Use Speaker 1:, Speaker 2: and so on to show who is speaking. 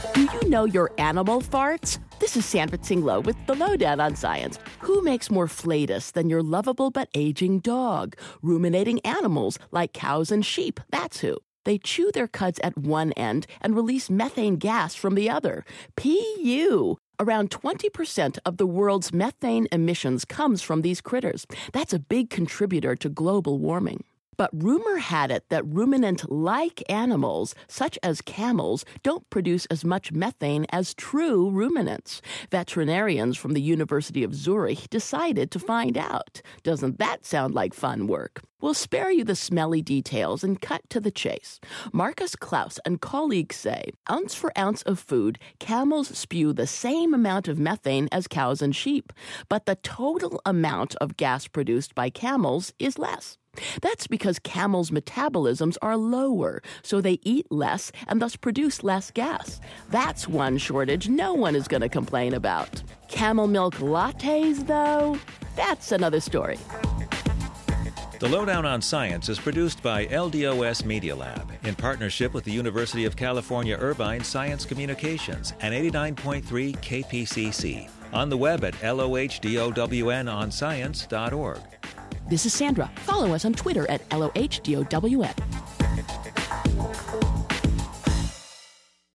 Speaker 1: Do you know your animal farts? This is Sandra Tinglo with the Lowdown on Science. Who makes more flatus than your lovable but aging dog? Ruminating animals like cows and sheep, that's who. They chew their cuds at one end and release methane gas from the other. P.U. Around 20% of the world's methane emissions comes from these critters. That's a big contributor to global warming. But rumor had it that ruminant-like animals, such as camels, don't produce as much methane as true ruminants. Veterinarians from the University of Zurich decided to find out. Doesn't that sound like fun work? We'll spare you the smelly details and cut to the chase. Marcus Klaus and colleagues say, ounce for ounce of food, camels spew the same amount of methane as cows and sheep, but the total amount of gas produced by camels is less. That's because camels' metabolisms are lower, so they eat less and thus produce less gas. That's one shortage no one is going to complain about. Camel milk lattes, though? That's another story.
Speaker 2: The Lowdown on Science is produced by LDOS Media Lab in partnership with the University of California Irvine Science Communications and 89.3 KPCC. On the web at LOHDOWNonscience.org.
Speaker 1: This is Sandra. Follow us on Twitter at LOHDOWN.